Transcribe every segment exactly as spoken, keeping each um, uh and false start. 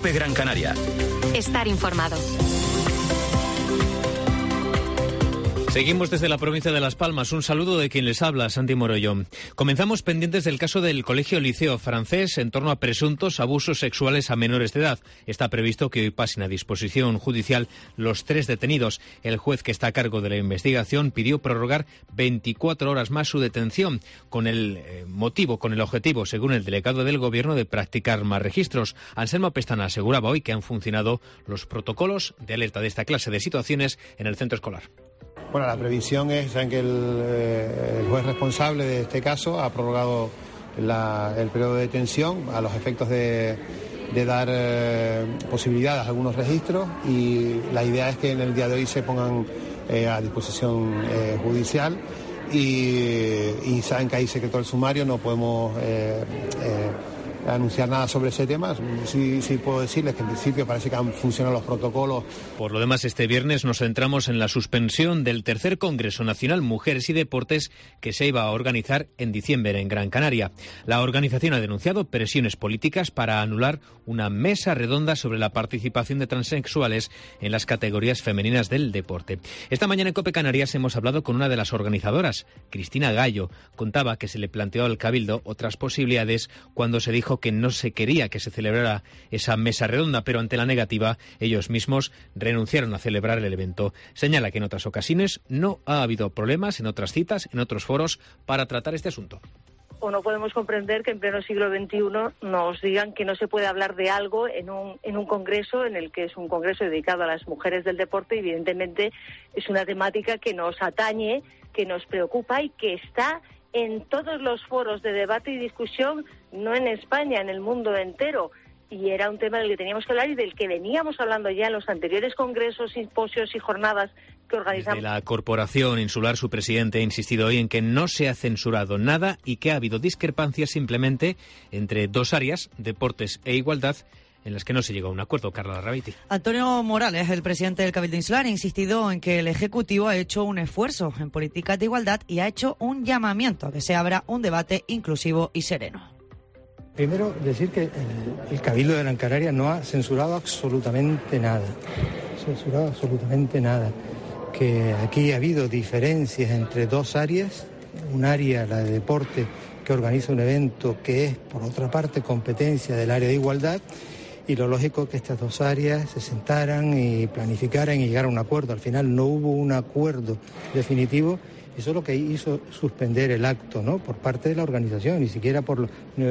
COPE Gran Canaria. Estar informado. Seguimos desde la provincia de Las Palmas. Un saludo de quien les habla, Santi Morollo. Comenzamos pendientes del caso del Colegio Liceo Francés en torno a presuntos abusos sexuales a menores de edad. Está previsto que hoy pasen a disposición judicial los tres detenidos. El juez que está a cargo de la investigación pidió prorrogar veinticuatro horas más su detención, con el eh, motivo, con el objetivo, según el delegado del Gobierno, de practicar más registros. Anselmo Pestana aseguraba hoy que han funcionado los protocolos de alerta de esta clase de situaciones en el centro escolar. Bueno, la previsión es saben que el, eh, el juez responsable de este caso ha prorrogado la, el periodo de detención a los efectos de, de dar eh, posibilidades a algunos registros, y la idea es que en el día de hoy se pongan eh, a disposición eh, judicial y, y saben que hay secreto del sumario, no podemos eh, eh, anunciar nada sobre ese tema. Sí, sí puedo decirles que en principio parece que han funcionado los protocolos. Por lo demás, este viernes nos centramos en la suspensión del tercer Congreso Nacional Mujeres y Deportes que se iba a organizar en diciembre en Gran Canaria. La organización ha denunciado presiones políticas para anular una mesa redonda sobre la participación de transexuales en las categorías femeninas del deporte. Esta mañana en COPE Canarias hemos hablado con una de las organizadoras, Cristina Gallo. Contaba que se le planteó al Cabildo otras posibilidades cuando se dijo que no se quería que se celebrara esa mesa redonda, pero ante la negativa ellos mismos renunciaron a celebrar el evento. Señala que en otras ocasiones no ha habido problemas en otras citas, en otros foros, para tratar este asunto. O no podemos comprender que en pleno siglo veintiuno nos digan que no se puede hablar de algo en un, en un congreso en el que es un congreso dedicado a las mujeres del deporte. Evidentemente es una temática que nos atañe, que nos preocupa y que está en todos los foros de debate y discusión, no en España, en el mundo entero. Y era un tema del que teníamos que hablar y del que veníamos hablando ya en los anteriores congresos, simposios y jornadas que organizamos. Desde la Corporación Insular, su presidente ha insistido hoy en que no se ha censurado nada y que ha habido discrepancias simplemente entre dos áreas, deportes e igualdad, en las que no se llegó a un acuerdo. Carla Larrabiti. Antonio Morales, el presidente del Cabildo Insular, ha insistido en que el Ejecutivo ha hecho un esfuerzo en políticas de igualdad y ha hecho un llamamiento a que se abra un debate inclusivo y sereno. Primero, decir que el, el Cabildo de Gran Canaria no ha censurado absolutamente nada. Censurado absolutamente nada. Que aquí ha habido diferencias entre dos áreas. Un área, la de deporte, que organiza un evento que es, por otra parte, competencia del área de igualdad. Y lo lógico es que estas dos áreas se sentaran y planificaran y llegaran a un acuerdo. Al final no hubo un acuerdo definitivo. Eso es lo que hizo suspender el acto, ¿no?, por parte de la organización, ni siquiera por,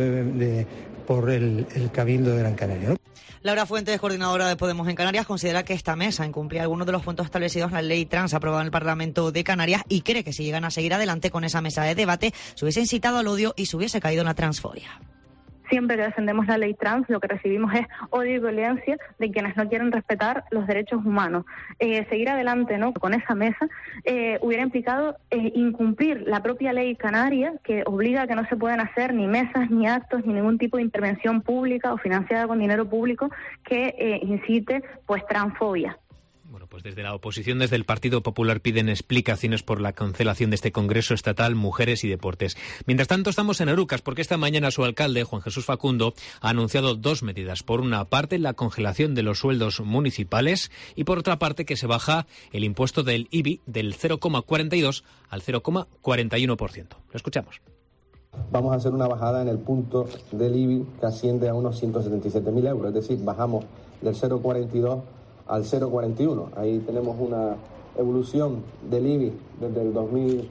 de, por el, el Cabildo de Gran Canaria, ¿no? Laura Fuentes, coordinadora de Podemos en Canarias, considera que esta mesa incumplía algunos de los puntos establecidos en la ley trans aprobada en el Parlamento de Canarias y cree que si llegan a seguir adelante con esa mesa de debate se hubiese incitado al odio y se hubiese caído en la transfobia. Siempre que defendemos la ley trans, lo que recibimos es odio y violencia de quienes no quieren respetar los derechos humanos. Eh, seguir adelante, ¿no?, con esa mesa eh, hubiera implicado eh, incumplir la propia ley canaria, que obliga a que no se puedan hacer ni mesas, ni actos, ni ningún tipo de intervención pública o financiada con dinero público que eh, incite, pues, transfobia. Bueno, pues desde la oposición, desde el Partido Popular, piden explicaciones por la cancelación de este Congreso Estatal Mujeres y Deportes. Mientras tanto, estamos en Erucas, porque esta mañana su alcalde, Juan Jesús Facundo, ha anunciado dos medidas. Por una parte, la congelación de los sueldos municipales y, por otra parte, que se baja el impuesto del I B I del cero coma cuarenta y dos al cero coma cuarenta y uno por ciento. Lo escuchamos. Vamos a hacer una bajada en el punto del I B I que asciende a unos ciento setenta y siete mil euros, es decir, bajamos del cero coma cuarenta y dos al cero coma cuarenta y uno. Ahí tenemos una evolución del I B I desde el dos mil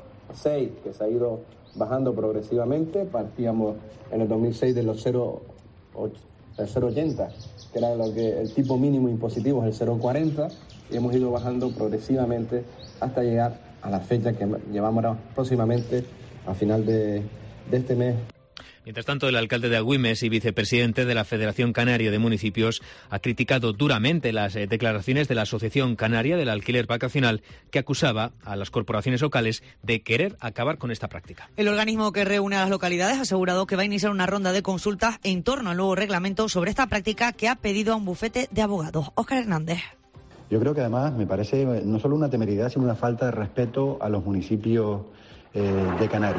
seis que se ha ido bajando progresivamente. Partíamos en el dos mil seis de los cero coma ochenta, que era lo que el tipo mínimo impositivo es el cero coma cuarenta, y hemos ido bajando progresivamente hasta llegar a la fecha que llevamos ahora próximamente a final de, de este mes. Mientras tanto, el alcalde de Agüimes y vicepresidente de la Federación Canaria de Municipios ha criticado duramente las eh, declaraciones de la Asociación Canaria del Alquiler Vacacional, que acusaba a las corporaciones locales de querer acabar con esta práctica. El organismo que reúne a las localidades ha asegurado que va a iniciar una ronda de consultas en torno al nuevo reglamento sobre esta práctica que ha pedido a un bufete de abogados. Óscar Hernández. Yo creo que además me parece no solo una temeridad, sino una falta de respeto a los municipios eh, de Canarias.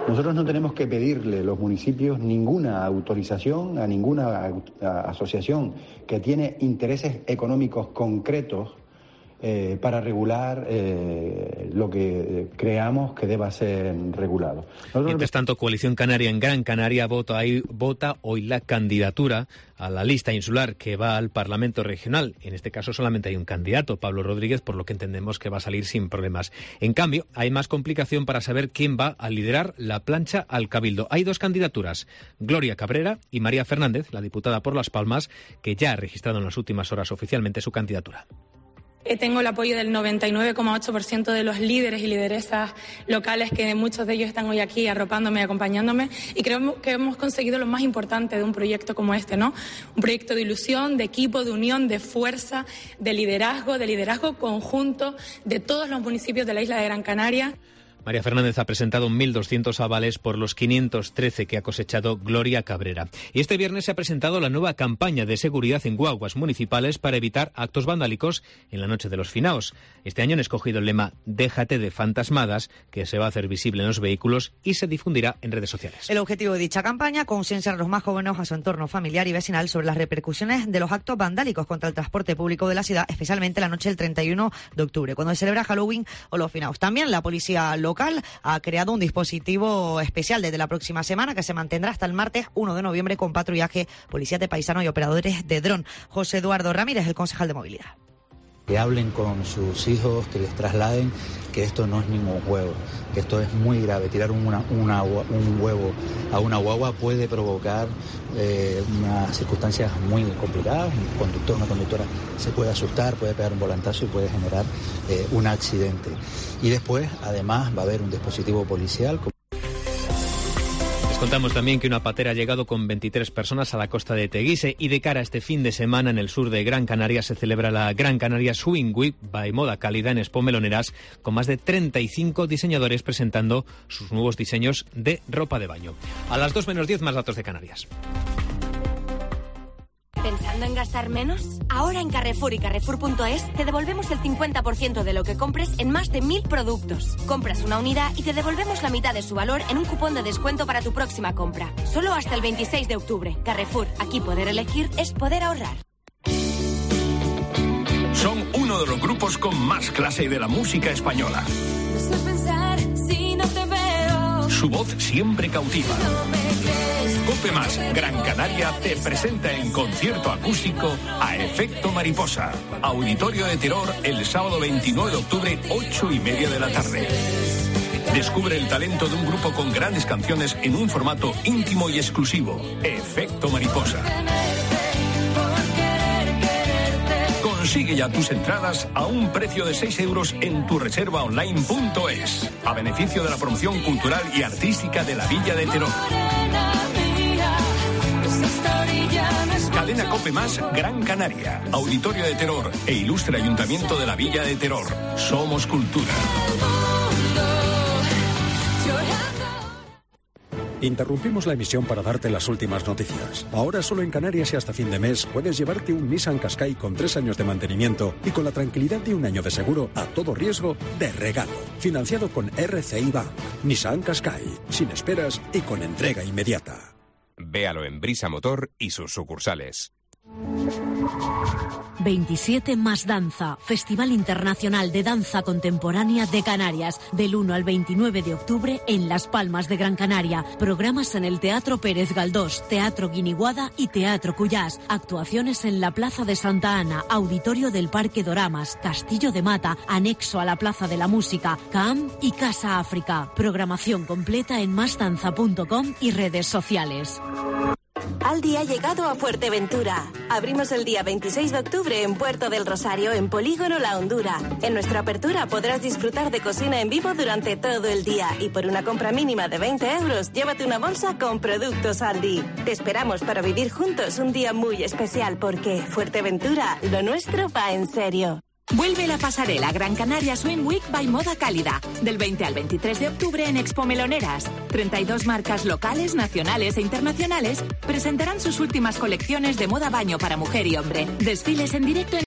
Nosotros no tenemos que pedirle los municipios ninguna autorización a ninguna a, asociación que tiene intereses económicos concretos Eh, para regular eh, lo que creamos que deba ser regulado. Nosotros... Mientras tanto, Coalición Canaria en Gran Canaria vota, ahí, vota hoy la candidatura a la lista insular que va al Parlamento Regional. En este caso solamente hay un candidato, Pablo Rodríguez, por lo que entendemos que va a salir sin problemas. En cambio, hay más complicación para saber quién va a liderar la plancha al Cabildo. Hay dos candidaturas, Gloria Cabrera y María Fernández, la diputada por Las Palmas, que ya ha registrado en las últimas horas oficialmente su candidatura. Tengo el apoyo del noventa y nueve coma ocho por ciento de los líderes y lideresas locales, que muchos de ellos están hoy aquí arropándome y acompañándome, y creo que hemos conseguido lo más importante de un proyecto como este, ¿no? Un proyecto de ilusión, de equipo, de unión, de fuerza, de liderazgo, de liderazgo conjunto de todos los municipios de la isla de Gran Canaria. María Fernández ha presentado mil doscientos avales por los quinientos trece que ha cosechado Gloria Cabrera. Y este viernes se ha presentado la nueva campaña de seguridad en guaguas municipales para evitar actos vandálicos en la noche de los finaos. Este año han escogido el lema «Déjate de fantasmadas», que se va a hacer visible en los vehículos y se difundirá en redes sociales. El objetivo de dicha campaña, concienciar a los más jóvenes a su entorno familiar y vecinal sobre las repercusiones de los actos vandálicos contra el transporte público de la ciudad, especialmente la noche del treinta y uno de octubre, cuando se celebra Halloween o los finaos. También la policía local local ha creado un dispositivo especial desde la próxima semana que se mantendrá hasta el martes uno de noviembre con patrullaje, policías de paisanos y operadores de dron. José Eduardo Ramírez, el concejal de movilidad. Que hablen con sus hijos, que les trasladen que esto no es ningún juego, que esto es muy grave. Tirar una, una, un huevo a una guagua puede provocar eh, unas circunstancias muy complicadas. Un conductor, una conductora se puede asustar, puede pegar un volantazo y puede generar eh, un accidente. Y después, además, va a haber un dispositivo policial. Contamos también que una patera ha llegado con veintitrés personas a la costa de Teguise y de cara a este fin de semana en el sur de Gran Canaria se celebra la Gran Canaria Swing Week by Moda Cálida en Expo Meloneras, con más de treinta y cinco diseñadores presentando sus nuevos diseños de ropa de baño. A las dos menos diez, más datos de Canarias. ¿Pensando en gastar menos? Ahora en Carrefour y Carrefour punto es te devolvemos el cincuenta por ciento de lo que compres en más de mil productos. Compras una unidad y te devolvemos la mitad de su valor en un cupón de descuento para tu próxima compra. Solo hasta el veintiséis de octubre. Carrefour, aquí poder elegir es poder ahorrar. Son uno de los grupos con más clase de la música española. No sé pensar si no te veo. Su voz siempre cautiva. No me crees. Cope Más Gran Canaria te presenta en concierto acústico a Efecto Mariposa. Auditorio de Terror el sábado veintinueve de octubre, ocho y media de la tarde. Descubre el talento de un grupo con grandes canciones en un formato íntimo y exclusivo. Efecto Mariposa. Consigue ya tus entradas a un precio de seis euros en tu reserva online punto es, a beneficio de la promoción cultural y artística de la Villa de Terror. Cadena Cope Más Gran Canaria, Auditorio de Terror e Ilustre Ayuntamiento de la Villa de Terror. Somos cultura. Interrumpimos la emisión para darte las últimas noticias. Ahora solo en Canarias y hasta fin de mes puedes llevarte un Nissan Qashqai con tres años de mantenimiento y con la tranquilidad de un año de seguro a todo riesgo de regalo. Financiado con R C I Bank. Nissan Qashqai. Sin esperas y con entrega inmediata. Véalo en Brisa Motor y sus sucursales. veintisiete más Danza, Festival Internacional de Danza Contemporánea de Canarias, del uno al veintinueve de octubre en Las Palmas de Gran Canaria. Programas en el Teatro Pérez Galdós, Teatro Guiniguada y Teatro Cuyás. Actuaciones en la Plaza de Santa Ana, Auditorio del Parque Doramas, Castillo de Mata, anexo a la Plaza de la Música, C A M y Casa África. Programación completa en más danza punto com y redes sociales. Aldi ha llegado a Fuerteventura. Abrimos el día veintiséis de octubre en Puerto del Rosario, en Polígono La Hondura. En nuestra apertura podrás disfrutar de cocina en vivo durante todo el día y por una compra mínima de veinte euros, llévate una bolsa con productos Aldi. Te esperamos para vivir juntos un día muy especial porque Fuerteventura, lo nuestro va en serio. Vuelve la pasarela Gran Canaria Swing Week by Moda Cálida, del veinte al veintitrés de octubre en Expo Meloneras. treinta y dos marcas locales, nacionales e internacionales presentarán sus últimas colecciones de moda baño para mujer y hombre. Desfiles en directo en